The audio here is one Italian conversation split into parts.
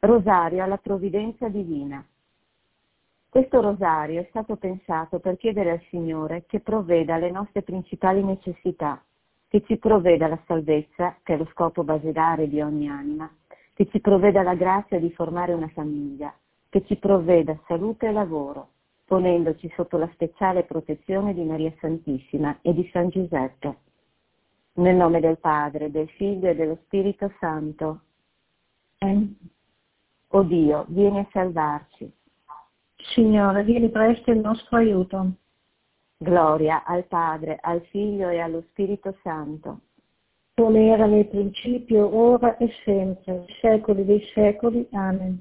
Rosario alla provvidenza divina. Questo rosario è stato pensato per chiedere al Signore che provveda alle nostre principali necessità, che ci provveda la salvezza, che è lo scopo basilare di ogni anima, che ci provveda la grazia di formare una famiglia, che ci provveda salute e lavoro, ponendoci sotto la speciale protezione di Maria Santissima e di San Giuseppe. Nel nome del Padre, del Figlio e dello Spirito Santo. O Dio, vieni a salvarci. Signore, vieni presto in nostro aiuto. Gloria al Padre, al Figlio e allo Spirito Santo. Come era nel principio, ora e sempre, nei secoli dei secoli. Amen.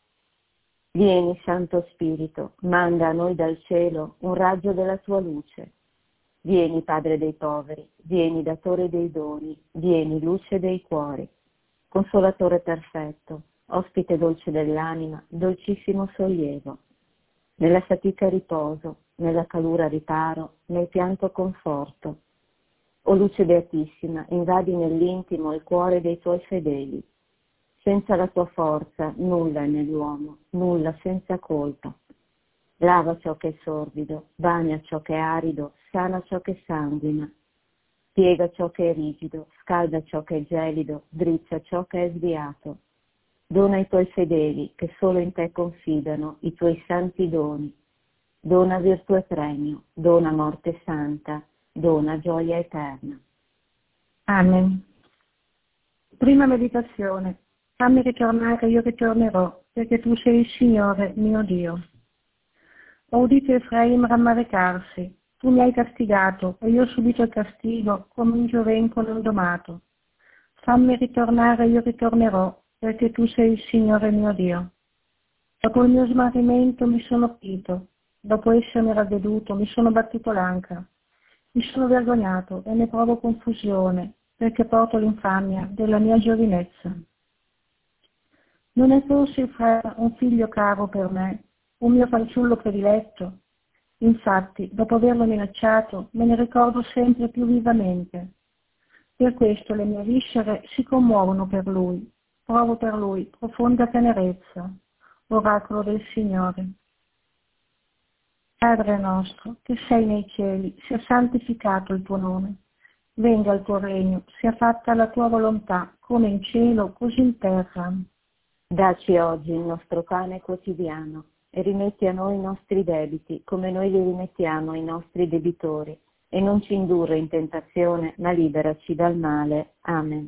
Vieni, Santo Spirito, manda a noi dal cielo un raggio della tua luce. Vieni, Padre dei poveri, vieni, Datore dei doni, vieni, luce dei cuori. Consolatore perfetto, ospite dolce dell'anima, dolcissimo sollievo. Nella fatica riposo, nella calura riparo, nel pianto conforto. O luce beatissima, invadi nell'intimo il cuore dei tuoi fedeli. Senza la tua forza nulla è nell'uomo, nulla senza colpa. Lava ciò che è sordido, bagna ciò che è arido, sana ciò che sanguina. Piega ciò che è rigido, scalda ciò che è gelido, drizza ciò che è sviato. Dona ai tuoi fedeli, che solo in te confidano, i tuoi santi doni. Dona virtù e premio, dona morte santa, dona gioia eterna. Amen. Prima meditazione. Fammi ritornare, io ritornerò, perché tu sei il Signore, mio Dio. Ho udito Efraim rammaricarsi. Tu mi hai castigato, e io ho subito il castigo come un giovenco non domato. Fammi ritornare, io ritornerò, perché tu sei il Signore mio Dio. Dopo il mio smarrimento mi sono pito, dopo essermi ravveduto mi sono battuto l'anca. Mi sono vergognato e ne provo confusione, perché porto l'infamia della mia giovinezza. Non è forse un figlio caro per me, un mio fanciullo prediletto? Infatti, dopo averlo minacciato, me ne ricordo sempre più vivamente. Per questo le mie viscere si commuovono per lui. Provo per lui profonda tenerezza. Oracolo del Signore. Padre nostro, che sei nei cieli, sia santificato il tuo nome. Venga il tuo regno, sia fatta la tua volontà, come in cielo, così in terra. Dacci oggi il nostro pane quotidiano e rimetti a noi i nostri debiti, come noi li rimettiamo ai nostri debitori. E non ci indurre in tentazione, ma liberaci dal male. Amen.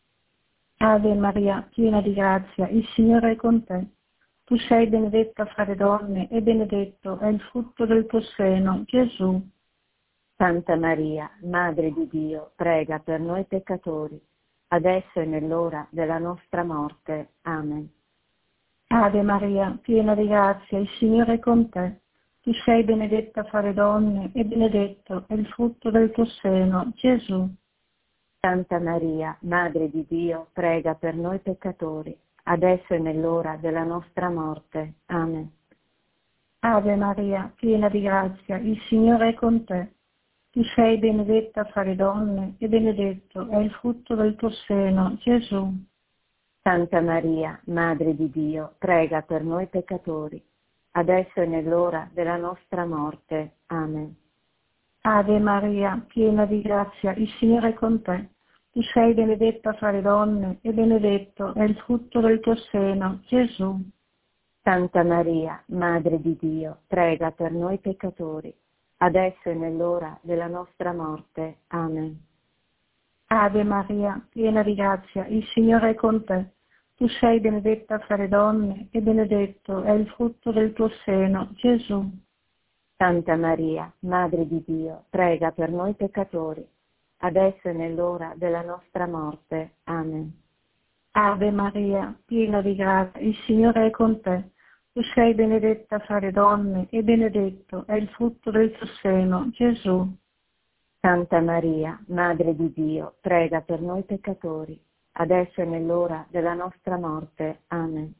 Ave Maria, piena di grazia, il Signore è con te. Tu sei benedetta fra le donne e benedetto è il frutto del tuo seno, Gesù. Santa Maria, Madre di Dio, prega per noi peccatori, adesso e nell'ora della nostra morte. Amen. Ave Maria, piena di grazia, il Signore è con te. Tu sei benedetta fra le donne e benedetto è il frutto del tuo seno, Gesù. Santa Maria, Madre di Dio, prega per noi peccatori, adesso e nell'ora della nostra morte. Amen. Ave Maria, piena di grazia, il Signore è con te. Tu sei benedetta fra le donne e benedetto è il frutto del tuo seno, Gesù. Santa Maria, Madre di Dio, prega per noi peccatori, adesso e nell'ora della nostra morte. Amen. Ave Maria, piena di grazia, il Signore è con te. Tu sei benedetta fra le donne e benedetto è il frutto del tuo seno, Gesù. Santa Maria, Madre di Dio, prega per noi peccatori, adesso e nell'ora della nostra morte. Amen. Ave Maria, piena di grazia, il Signore è con te. Tu sei benedetta fra le donne e benedetto è il frutto del tuo seno, Gesù. Santa Maria, Madre di Dio, prega per noi peccatori, adesso e nell'ora della nostra morte. Amen. Ave Maria, piena di grazia, il Signore è con te. Tu sei benedetta fra le donne e benedetto è il frutto del tuo seno, Gesù. Santa Maria, Madre di Dio, prega per noi peccatori, adesso e nell'ora della nostra morte. Amen.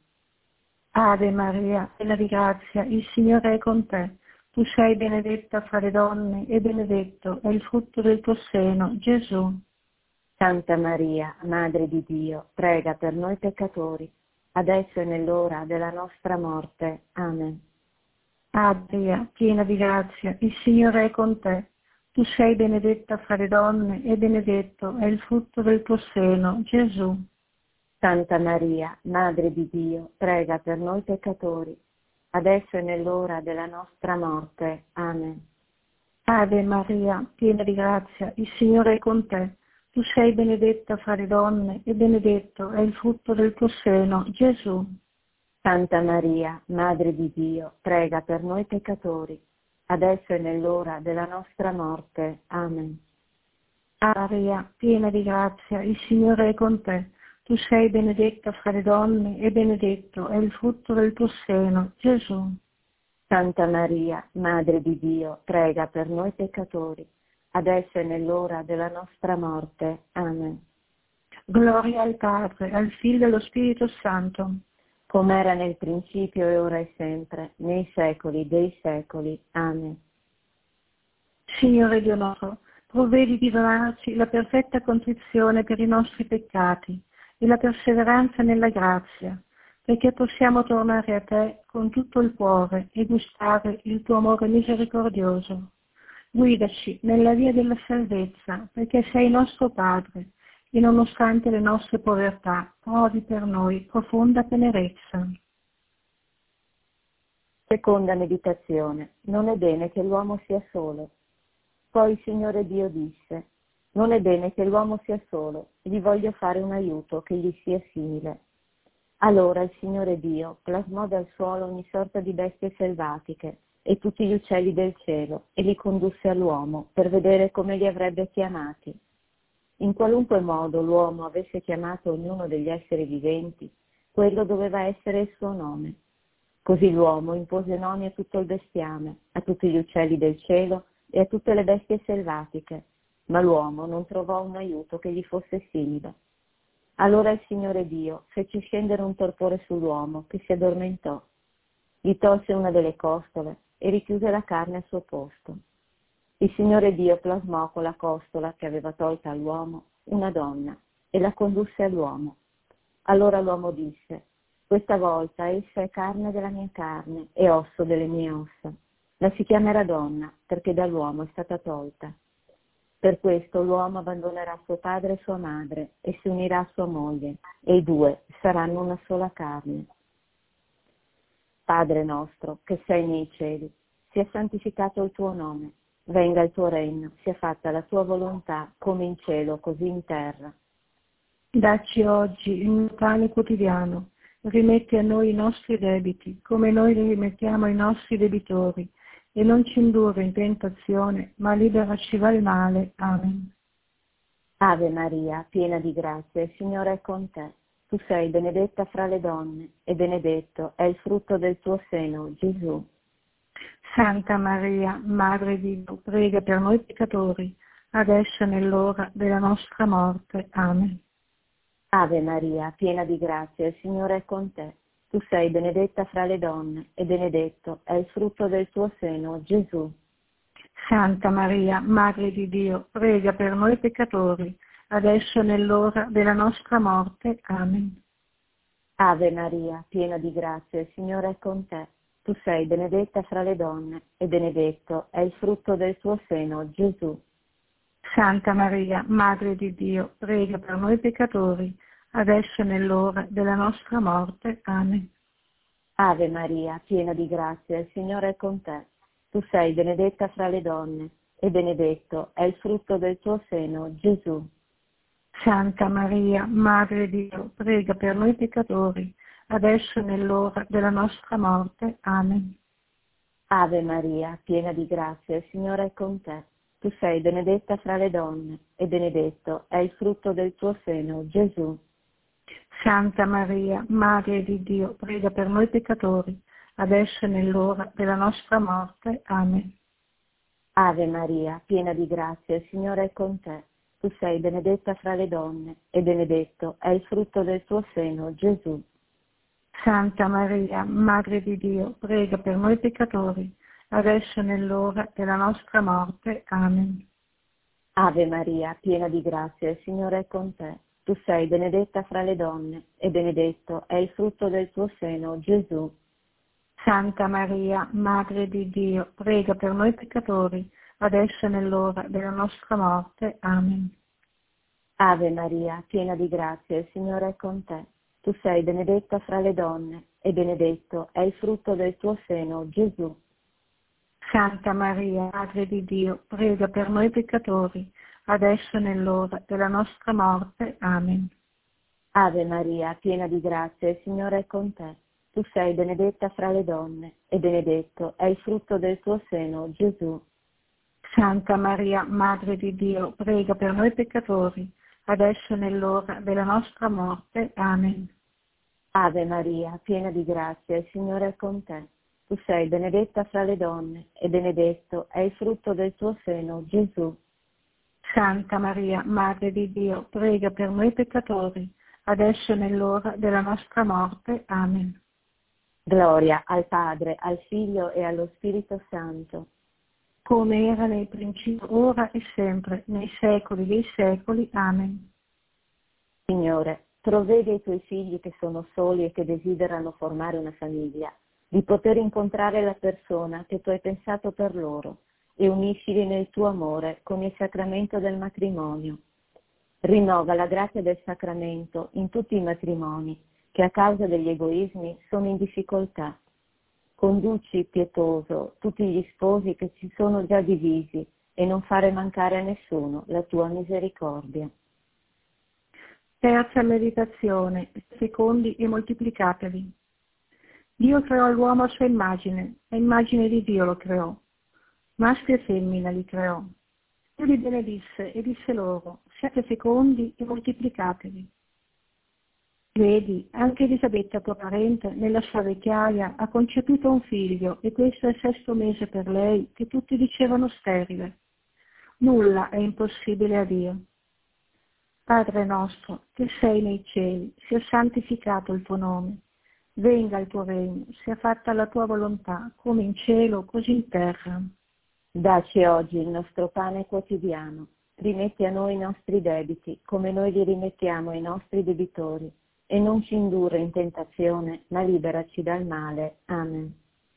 Ave Maria, piena di grazia, il Signore è con te. Tu sei benedetta fra le donne e benedetto è il frutto del tuo seno, Gesù. Santa Maria, Madre di Dio, prega per noi peccatori, adesso e nell'ora della nostra morte. Amen. Ave, piena di grazia, il Signore è con te. Tu sei benedetta fra le donne e benedetto è il frutto del tuo seno, Gesù. Santa Maria, Madre di Dio, prega per noi peccatori, adesso e nell'ora della nostra morte. Amen. Ave Maria, piena di grazia, il Signore è con te. Tu sei benedetta fra le donne e benedetto è il frutto del tuo seno, Gesù. Santa Maria, Madre di Dio, prega per noi peccatori, adesso e nell'ora della nostra morte. Amen. Maria, piena di grazia, il Signore è con te. Tu sei benedetta fra le donne e benedetto è il frutto del tuo seno, Gesù. Santa Maria, Madre di Dio, prega per noi peccatori, adesso e nell'ora della nostra morte. Amen. Gloria al Padre, al Figlio e allo Spirito Santo, come era nel principio e ora e sempre, nei secoli dei secoli. Amen. Signore Dio nostro, provvedi di donarci la perfetta contrizione per i nostri peccati e la perseveranza nella grazia, perché possiamo tornare a te con tutto il cuore e gustare il tuo amore misericordioso. Guidaci nella via della salvezza, perché sei nostro Padre e nonostante le nostre povertà provi per noi profonda tenerezza. Seconda meditazione. Non è bene che l'uomo sia solo. Poi il Signore Dio disse: non è bene che l'uomo sia solo, gli voglio fare un aiuto che gli sia simile. Allora il Signore Dio plasmò dal suolo ogni sorta di bestie selvatiche e tutti gli uccelli del cielo e li condusse all'uomo per vedere come li avrebbe chiamati. In qualunque modo l'uomo avesse chiamato ognuno degli esseri viventi, quello doveva essere il suo nome. Così l'uomo impose nomi a tutto il bestiame, a tutti gli uccelli del cielo e a tutte le bestie selvatiche, ma l'uomo non trovò un aiuto che gli fosse simile. Allora il Signore Dio fece scendere un torpore sull'uomo, che si addormentò. Gli tolse una delle costole e richiuse la carne al suo posto. Il Signore Dio plasmò con la costola che aveva tolta all'uomo una donna e la condusse all'uomo. Allora l'uomo disse: questa volta essa è carne della mia carne e osso delle mie ossa. La si chiamerà donna perché dall'uomo è stata tolta. Per questo l'uomo abbandonerà suo padre e sua madre e si unirà a sua moglie e i due saranno una sola carne. Padre nostro che sei nei cieli, sia santificato il tuo nome. Venga il tuo regno, sia fatta la tua volontà, come in cielo, così in terra. Dacci oggi il nostro pane quotidiano, rimetti a noi i nostri debiti, come noi li rimettiamo ai nostri debitori, e non ci indurre in tentazione, ma liberaci dal male. Amen. Ave Maria, piena di grazia, il Signore è con te. Tu sei benedetta fra le donne, e benedetto è il frutto del tuo seno, Gesù. Santa Maria, Madre di Dio, prega per noi peccatori, adesso e nell'ora della nostra morte. Amen. Ave Maria, piena di grazia, il Signore è con te. Tu sei benedetta fra le donne, e benedetto è il frutto del tuo seno, Gesù. Santa Maria, Madre di Dio, prega per noi peccatori, adesso e nell'ora della nostra morte. Amen. Ave Maria, piena di grazia, il Signore è con te. Tu sei benedetta fra le donne, e benedetto è il frutto del tuo seno, Gesù. Santa Maria, Madre di Dio, prega per noi peccatori, adesso e nell'ora della nostra morte. Amen. Ave Maria, piena di grazia, il Signore è con te. Tu sei benedetta fra le donne, e benedetto è il frutto del tuo seno, Gesù. Santa Maria, Madre di Dio, prega per noi peccatori, adesso e nell'ora della nostra morte. Amen. Ave Maria, piena di grazia, il Signore è con te. Tu sei benedetta fra le donne, e benedetto è il frutto del tuo seno, Gesù. Santa Maria, Madre di Dio, prega per noi peccatori, adesso e nell'ora della nostra morte. Amen. Ave Maria, piena di grazia, il Signore è con te. Tu sei benedetta fra le donne, e benedetto è il frutto del tuo seno, Gesù. Santa Maria, Madre di Dio, prega per noi peccatori, adesso e nell'ora della nostra morte. Amen. Ave Maria, piena di grazia, il Signore è con te. tu sei benedetta fra le donne, e benedetto è il frutto del tuo seno, Gesù. Santa Maria, Madre di Dio, prega per noi peccatori, adesso e nell'ora della nostra morte. Amen. Ave Maria, piena di grazia, il Signore è con te. Tu sei benedetta fra le donne, e benedetto è il frutto del tuo seno, Gesù. Santa Maria, Madre di Dio, prega per noi peccatori, adesso e nell'ora della nostra morte. Amen. Ave Maria, piena di grazia, il Signore è con te. Tu sei benedetta fra le donne, e benedetto è il frutto del tuo seno, Gesù. Santa Maria, Madre di Dio, prega per noi peccatori, adesso e nell'ora della nostra morte. Amen. Ave Maria, piena di grazia, il Signore è con te. Tu sei benedetta fra le donne, e benedetto è il frutto del tuo seno, Gesù. Santa Maria, Madre di Dio, prega per noi peccatori, adesso e nell'ora della nostra morte. Amen. Gloria al Padre, al Figlio e allo Spirito Santo. Come era nel principio, ora e sempre, nei secoli dei secoli. Amen. Signore, provvedi ai tuoi figli che sono soli e che desiderano formare una famiglia, di poter incontrare la persona che tu hai pensato per loro e uniscili nel tuo amore con il sacramento del matrimonio. Rinnova la grazia del sacramento in tutti i matrimoni che a causa degli egoismi sono in difficoltà. Conduci, pietoso, tutti gli sposi che si sono già divisi e non fare mancare a nessuno la tua misericordia. Terza meditazione, fecondi e moltiplicatevi. Dio creò l'uomo a sua immagine, a immagine di Dio lo creò. Maschio e femmina li creò. Dio li benedisse e disse loro, siate fecondi e moltiplicatevi. Vedi, anche Elisabetta, tua parente, nella sua vecchiaia, ha concepito un figlio, e questo è il 6° mese per lei, che tutti dicevano sterile. Nulla è impossibile a Dio. Padre nostro, che sei nei cieli, sia santificato il tuo nome. Venga il tuo regno, sia fatta la tua volontà, come in cielo, così in terra. Dacci oggi il nostro pane quotidiano. Rimetti a noi i nostri debiti, come noi li rimettiamo ai nostri debitori. E non ci indurre in tentazione, ma liberaci dal male. Amen.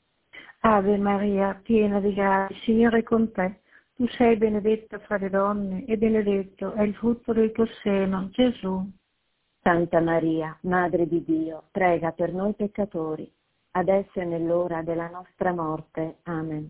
Ave Maria, piena di grazia, il Signore è con te. Tu sei benedetta fra le donne, e benedetto è il frutto del tuo seno, Gesù. Santa Maria, Madre di Dio, prega per noi peccatori, adesso e nell'ora della nostra morte. Amen.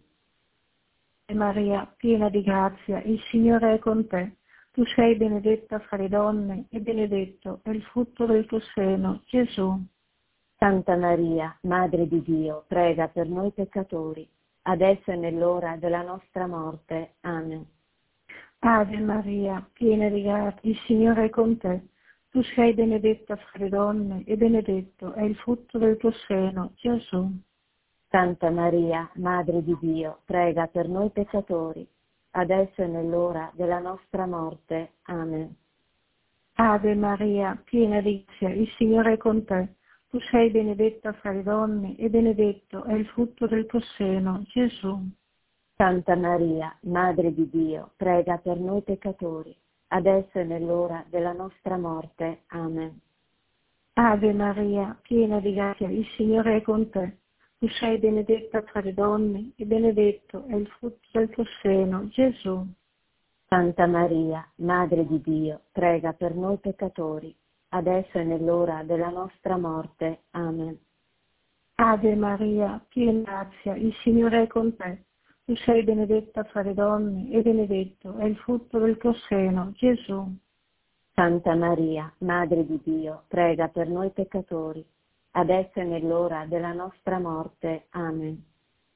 Ave Maria, piena di grazia, il Signore è con te. Tu sei benedetta fra le donne, e benedetto è il frutto del tuo seno, Gesù. Santa Maria, Madre di Dio, prega per noi peccatori, adesso e nell'ora della nostra morte. Amen. Ave Maria, piena di grazia, il Signore è con te. Tu sei benedetta fra le donne, e benedetto è il frutto del tuo seno, Gesù. Santa Maria, Madre di Dio, prega per noi peccatori, adesso e nell'ora della nostra morte. Amen. Ave Maria, piena di grazia, il Signore è con te. Tu sei benedetta fra le donne, e benedetto è il frutto del tuo seno, Gesù. Santa Maria, Madre di Dio, prega per noi peccatori, adesso e nell'ora della nostra morte. Amen. Ave Maria, piena di grazia, il Signore è con te. Tu sei benedetta fra le donne, e benedetto è il frutto del tuo seno, Gesù. Santa Maria, Madre di Dio, prega per noi peccatori, adesso e nell'ora della nostra morte. Amen. Ave Maria, piena di grazia, il Signore è con te. Tu sei benedetta fra le donne, e benedetto è il frutto del tuo seno, Gesù. Santa Maria, Madre di Dio, prega per noi peccatori, adesso e nell'ora della nostra morte. Amen.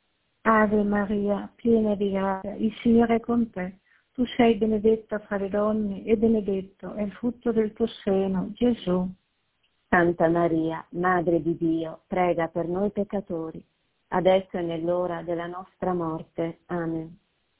Ave Maria, piena di grazia, il Signore è con te. Tu sei benedetta fra le donne, e benedetto è il frutto del tuo seno, Gesù. Santa Maria, Madre di Dio, prega per noi peccatori, adesso e nell'ora della nostra morte. Amen.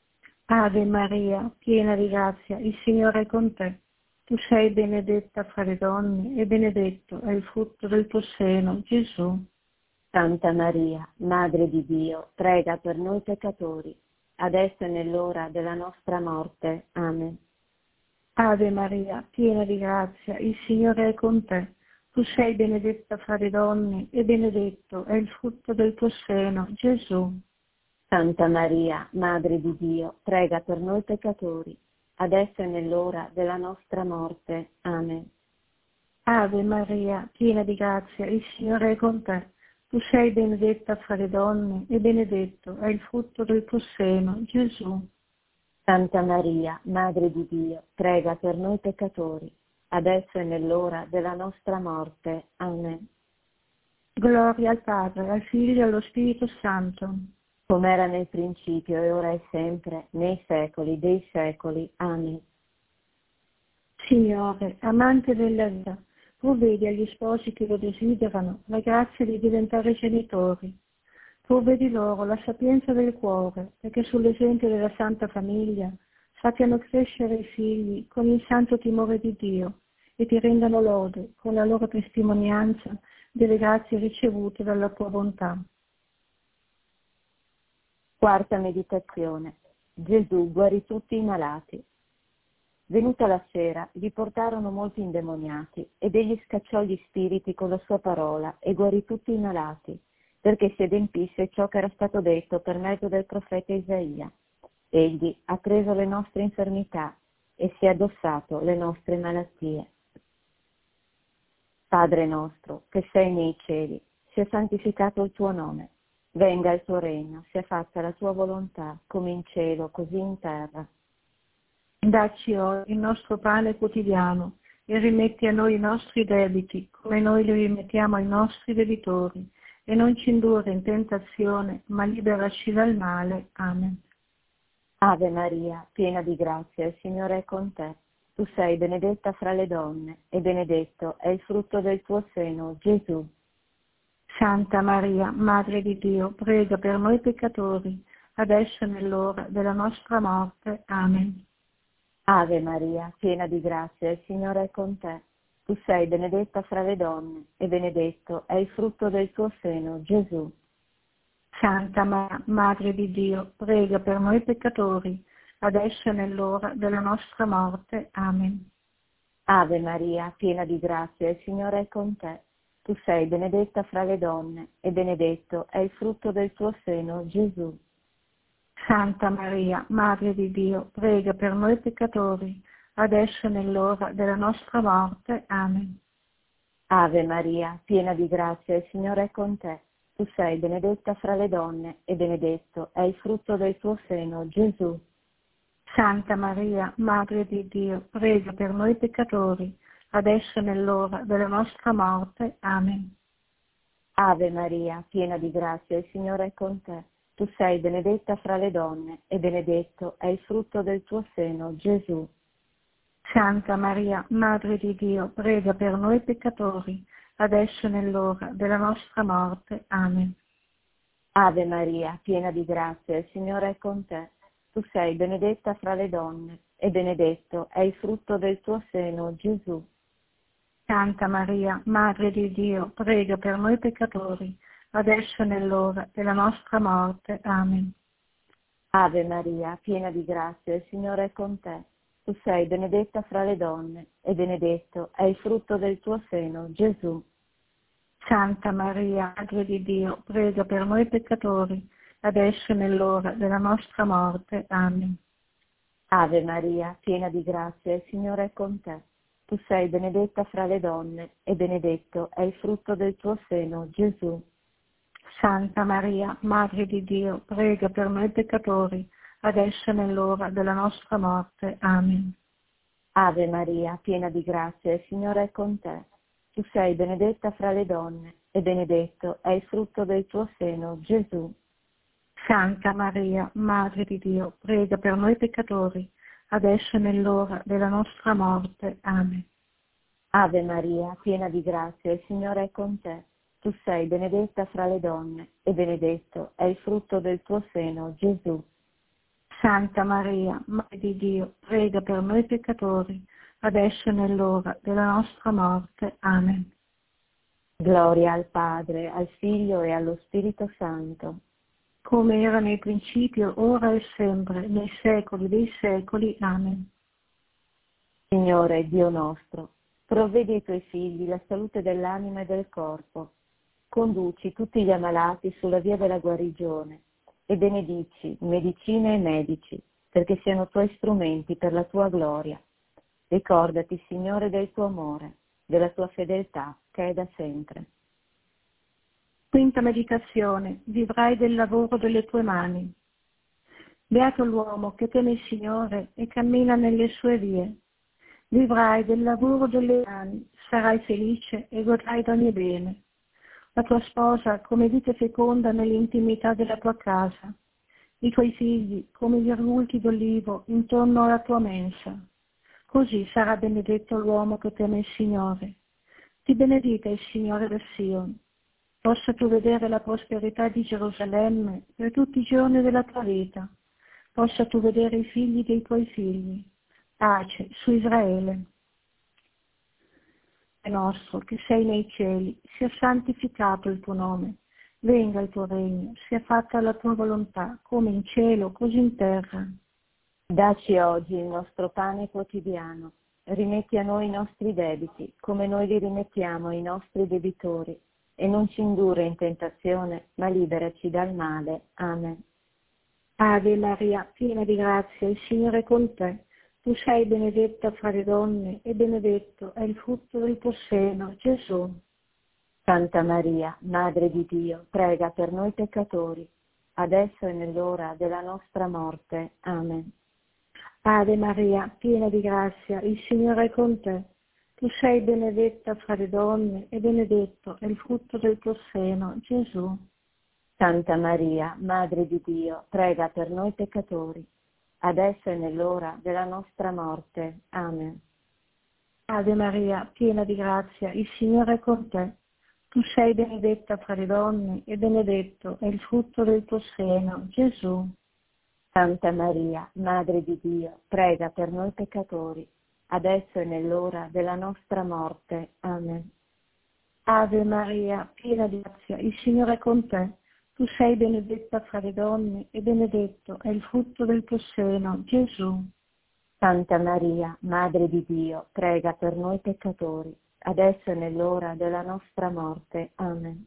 Ave Maria, piena di grazia, il Signore è con te. Tu sei benedetta fra le donne, e benedetto è il frutto del tuo seno, Gesù. Santa Maria, Madre di Dio, prega per noi peccatori, adesso e nell'ora della nostra morte. Amen. Ave Maria, piena di grazia, il Signore è con te. Tu sei benedetta fra le donne e benedetto è il frutto del tuo seno, Gesù. Santa Maria, Madre di Dio, prega per noi peccatori, adesso e nell'ora della nostra morte. Amen. Ave Maria, piena di grazia, il Signore è con te. Tu sei benedetta fra le donne e benedetto è il frutto del tuo seno, Gesù. Santa Maria, Madre di Dio, prega per noi peccatori, adesso e nell'ora della nostra morte. Amen. Gloria al Padre, al Figlio e allo Spirito Santo. Come era nel principio e ora e sempre, nei secoli dei secoli. Amen. Signore, amante della vita, provvedi agli sposi che lo desiderano la grazia di diventare genitori. Provvedi loro la sapienza del cuore, perché sull'esempio della Santa Famiglia sappiano crescere i figli con il santo timore di Dio e ti rendano lode con la loro testimonianza delle grazie ricevute dalla tua bontà. Quarta meditazione. Gesù guarì tutti i malati. Venuta la sera, gli portarono molti indemoniati, ed egli scacciò gli spiriti con la sua parola e guarì tutti i malati, perché si adempisse ciò che era stato detto per mezzo del profeta Isaia. Egli ha preso le nostre infermità e si è addossato le nostre malattie. Padre nostro, che sei nei cieli, sia santificato il tuo nome. Venga il tuo regno, sia fatta la tua volontà, come in cielo, così in terra. Dacci oggi il nostro pane quotidiano e rimetti a noi i nostri debiti, come noi li rimettiamo ai nostri debitori, e non ci indurre in tentazione, ma liberaci dal male. Amen. Ave Maria, piena di grazia, il Signore è con te. Tu sei benedetta fra le donne, e benedetto è il frutto del tuo seno, Gesù. Santa Maria, Madre di Dio, prega per noi peccatori, adesso e nell'ora della nostra morte. Amen. Ave Maria, piena di grazia, il Signore è con te. Tu sei benedetta fra le donne, e benedetto è il frutto del tuo seno, Gesù. Santa Maria, Madre di Dio, prega per noi peccatori, adesso e nell'ora della nostra morte. Amen. Ave Maria, piena di grazia, il Signore è con te. Tu sei benedetta fra le donne, e benedetto è il frutto del tuo seno, Gesù. Santa Maria, Madre di Dio, prega per noi peccatori, adesso e nell'ora della nostra morte. Amen. Ave Maria, piena di grazia, il Signore è con te. Tu sei benedetta fra le donne, e benedetto è il frutto del tuo seno, Gesù. Santa Maria, Madre di Dio, prega per noi peccatori, adesso e nell'ora della nostra morte. Amen. Ave Maria, piena di grazia, il Signore è con te. Tu sei benedetta fra le donne, e benedetto è il frutto del tuo seno, Gesù. Santa Maria, Madre di Dio, prega per noi peccatori, adesso e nell'ora della nostra morte. Amen. Ave Maria, piena di grazia, il Signore è con te. Tu sei benedetta fra le donne, e benedetto è il frutto del tuo seno, Gesù. Santa Maria, Madre di Dio, prega per noi peccatori, adesso e nell'ora della nostra morte. Amen. Ave Maria, piena di grazia, il Signore è con te. Tu sei benedetta fra le donne, e benedetto è il frutto del tuo seno, Gesù. Santa Maria, Madre di Dio, prega per noi peccatori, adesso e nell'ora della nostra morte. Amen. Ave Maria, piena di grazia, il Signore è con te. Tu sei benedetta fra le donne, e benedetto è il frutto del tuo seno, Gesù. Santa Maria, Madre di Dio, prega per noi peccatori, adesso e nell'ora della nostra morte. Amen. Ave Maria, piena di grazia, il Signore è con te. Tu sei benedetta fra le donne, e benedetto è il frutto del tuo seno, Gesù. Santa Maria, Madre di Dio, prega per noi peccatori, adesso e nell'ora della nostra morte. Amen. Ave Maria, piena di grazia, il Signore è con te. Tu sei benedetta fra le donne, e benedetto è il frutto del tuo seno, Gesù. Santa Maria, Madre di Dio, prega per noi peccatori, adesso e nell'ora della nostra morte. Amen. Gloria al Padre, al Figlio e allo Spirito Santo. Come era nel principio, ora e sempre, nei secoli dei secoli. Amen. Signore, Dio nostro, provvedi ai tuoi figli la salute dell'anima e del corpo. Conduci tutti gli ammalati sulla via della guarigione e benedici medicine e medici, perché siano tuoi strumenti per la tua gloria. Ricordati, Signore, del tuo amore, della tua fedeltà, che è da sempre. Quinta meditazione. Vivrai del lavoro delle tue mani. Beato l'uomo che teme il Signore e cammina nelle sue vie. Vivrai del lavoro delle mani, sarai felice e godrai d'ogni bene. La tua sposa come vite feconda nell'intimità della tua casa, i tuoi figli come gli argulti d'olivo intorno alla tua mensa. Così sarà benedetto l'uomo che teme il Signore. Ti benedica il Signore da Sion. Possa tu vedere la prosperità di Gerusalemme per tutti i giorni della tua vita. Possa tu vedere i figli dei tuoi figli. Pace su Israele. È nostro che sei nei cieli, sia santificato il tuo nome. Venga il tuo regno, sia fatta la tua volontà, come in cielo, così in terra. Dacci oggi il nostro pane quotidiano. Rimetti a noi i nostri debiti, come noi li rimettiamo ai nostri debitori. E non ci indurre in tentazione, ma liberaci dal male. Amen. Ave Maria, piena di grazia, il Signore è con te. Tu sei benedetta fra le donne e benedetto è il frutto del tuo seno, Gesù. Santa Maria, Madre di Dio, prega per noi peccatori, adesso e nell'ora della nostra morte. Amen. Ave Maria, piena di grazia, il Signore è con te. Tu sei benedetta fra le donne e benedetto è il frutto del tuo seno, Gesù. Santa Maria, Madre di Dio, prega per noi peccatori, adesso e nell'ora della nostra morte. Amen. Ave Maria, piena di grazia, il Signore è con te. Tu sei benedetta fra le donne e benedetto è il frutto del tuo seno, Gesù. Santa Maria, Madre di Dio, prega per noi peccatori, adesso e nell'ora della nostra morte. Amen. Ave Maria, piena di grazia, il Signore è con te. Tu sei benedetta fra le donne e benedetto è il frutto del tuo seno, Gesù. Santa Maria, Madre di Dio, prega per noi peccatori, adesso e nell'ora della nostra morte. Amen.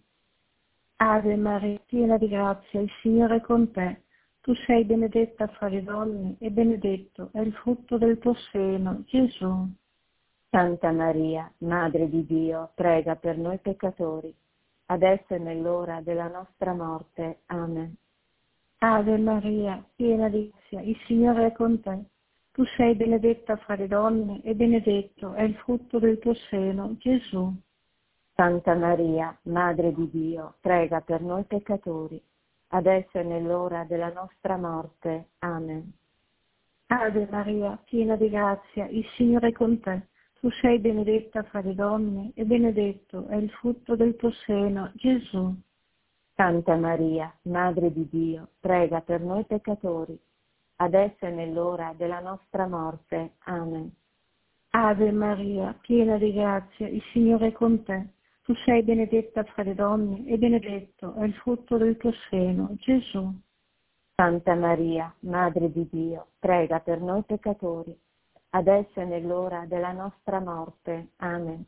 Ave Maria, piena di grazia, il Signore è con te. Tu sei benedetta fra le donne e benedetto è il frutto del tuo seno, Gesù. Santa Maria, Madre di Dio, prega per noi peccatori, adesso e nell'ora della nostra morte. Amen. Ave Maria, piena di grazia, il Signore è con te. Tu sei benedetta fra le donne e benedetto è il frutto del tuo seno, Gesù. Santa Maria, Madre di Dio, prega per noi peccatori, adesso e nell'ora della nostra morte. Amen. Ave Maria, piena di grazia, il Signore è con te. Tu sei benedetta fra le donne e benedetto è il frutto del tuo seno, Gesù. Santa Maria, Madre di Dio, prega per noi peccatori, adesso e nell'ora della nostra morte. Amen. Ave Maria, piena di grazia, il Signore è con te. Tu sei benedetta fra le donne e benedetto è il frutto del tuo seno, Gesù. Santa Maria, Madre di Dio, prega per noi peccatori, adesso e nell'ora della nostra morte. Amen.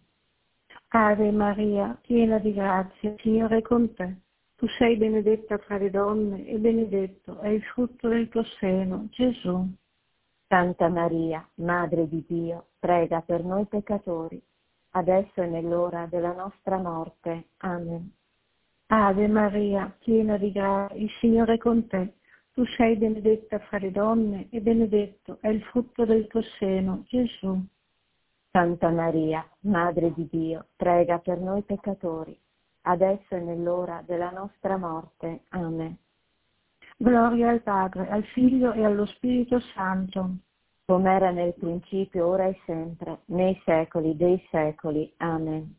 Ave Maria, piena di grazia, il Signore è con te. Tu sei benedetta fra le donne e benedetto è il frutto del tuo seno, Gesù. Santa Maria, Madre di Dio, prega per noi peccatori, adesso e nell'ora della nostra morte. Amen. Ave Maria, piena di grazia, il Signore è con te. Tu sei benedetta fra le donne e benedetto è il frutto del tuo seno, Gesù. Santa Maria, Madre di Dio, prega per noi peccatori, adesso e nell'ora della nostra morte. Amen. Gloria al Padre, al Figlio e allo Spirito Santo. Come era nel principio, ora e sempre, nei secoli dei secoli. Amen.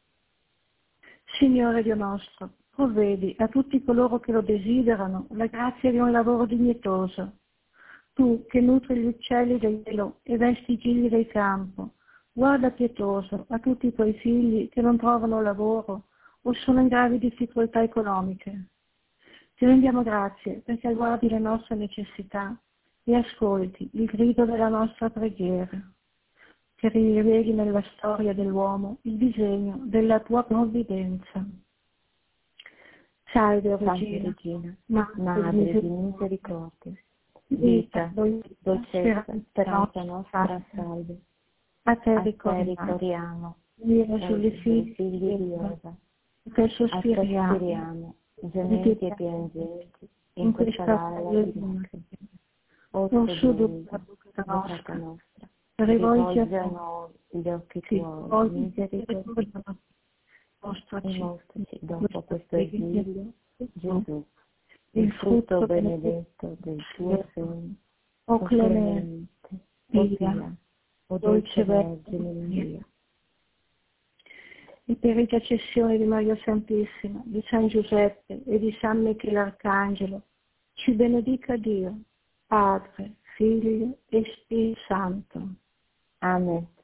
Signore Dio nostro, provvedi a tutti coloro che lo desiderano la grazia di un lavoro dignitoso. Tu che nutri gli uccelli del cielo e vesti i gigli del campo, guarda pietoso a tutti i tuoi figli che non trovano lavoro o sono in gravi difficoltà economiche. Ti rendiamo grazie perché guardi le nostre necessità e ascolti il grido della nostra preghiera. che riveli nella storia dell'uomo il disegno della tua provvidenza. Salve Regina, Madre di misericordia, vita, dolcezza, speranza nostra, salve. A te ricorriamo, mira sulle figli figli di Eva, a te a te sospiriamo, sospiriamo, gementi e piangenti, in questa valle di lacrime. O non su Dio, la bocca bocca nostra, nostra, rivolgi rivolgi a noi gli occhi tuoi, misericordiosi, e mostraci dopo questo esilio, Gesù, il frutto benedetto del tuo seno, o o clemente, o Pia, o dolce Vergine Maria. e per intercessione di Maria Santissima, di San Giuseppe e di San Michele Arcangelo, ci benedica Dio, Padre, Figlio e Spirito Santo. Amen.